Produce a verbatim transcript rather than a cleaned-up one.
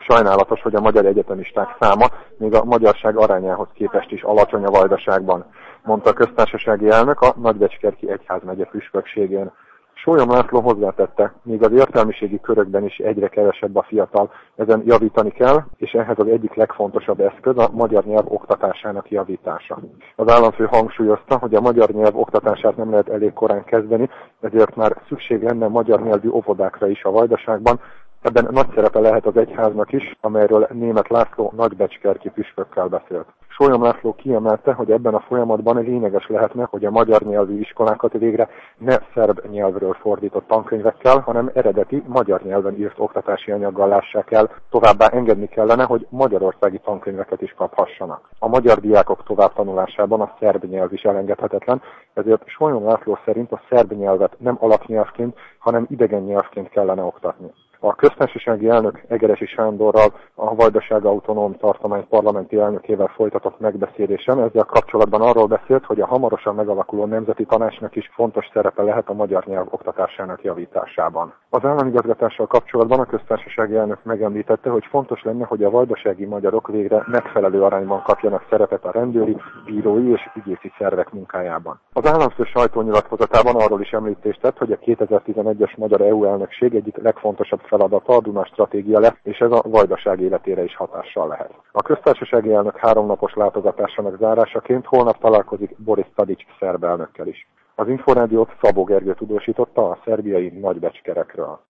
Sajnálatos, hogy a magyar egyetemisták száma még a magyarság arányához képest is alacsony a Vajdaságban, mondta a köztársasági elnök a Nagybecskerki egyházmegye püspökségén. Sólyom László hozzátette, még az értelmiségi körökben is egyre kevesebb a fiatal, ezen javítani kell, és ehhez az egyik legfontosabb eszköz a magyar nyelv oktatásának javítása. Az államfő hangsúlyozta, hogy a magyar nyelv oktatását nem lehet elég korán kezdeni, ezért már szükség lenne magyar nyelvű óvodákra is a Vajdaságban. Ebben nagy szerepe lehet az egyháznak is, amelyről Németh László nagybecskerki püspökkel beszélt. Sólyom László kiemelte, hogy ebben a folyamatban lényeges lehetne, hogy a magyar nyelvű iskolákat végre ne szerb nyelvről fordított tankönyvekkel, hanem eredeti magyar nyelven írt oktatási anyaggal lássák el. Továbbá engedni kellene, hogy magyarországi tankönyveket is kaphassanak. A magyar diákok továbbtanulásában a szerb nyelv is elengedhetetlen, ezért Sólyom László szerint a szerb nyelvet nem alapnyelvként, hanem idegen nyelvként kellene oktatni. A köztársasági elnök Egeresi Sándorral, a Vajdaság Autonóm Tartomány parlamenti elnökével folytatott megbeszélésen ezzel kapcsolatban arról beszélt, hogy a hamarosan megalakuló nemzeti tanácsnak is fontos szerepe lehet a magyar nyelv oktatásának javításában. Az államigazgatással kapcsolatban a köztársasági elnök megemlítette, hogy fontos lenne, hogy a vajdasági magyarok végre megfelelő arányban kapjanak szerepet a rendőri, bírói és ügyészi szervek munkájában. Az államfő sajtónyilatkozatában arról is említést tett, hogy a kétezer-tizenegyes magyar é u elnökség egyik legfontosabb feladata a Duna stratégia lesz, és ez a Vajdaság életére is hatással lehet. A köztársasági elnök háromnapos látogatásának zárásaként holnap találkozik Boris Tadić szerb elnökkel is. Az Inforádiót Szabó Gergő tudósította a szerbiai Nagybecskerekről.